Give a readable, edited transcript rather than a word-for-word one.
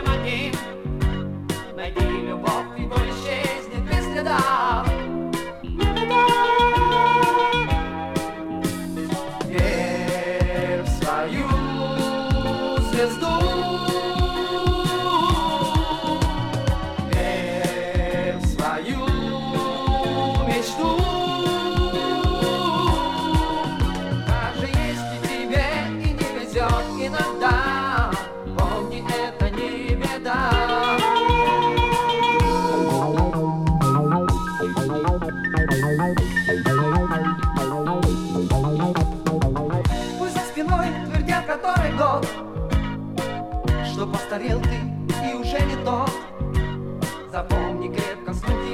одним. Найди любовь, и боль исчезнет без следа. Верь в свою звезду, верь в свою мечту. Даже если тебе и не везет иногда, помни, это не беда. Пусть за спиной твердят который год, что постарел ты и уже не тот. Запомни крепко, стук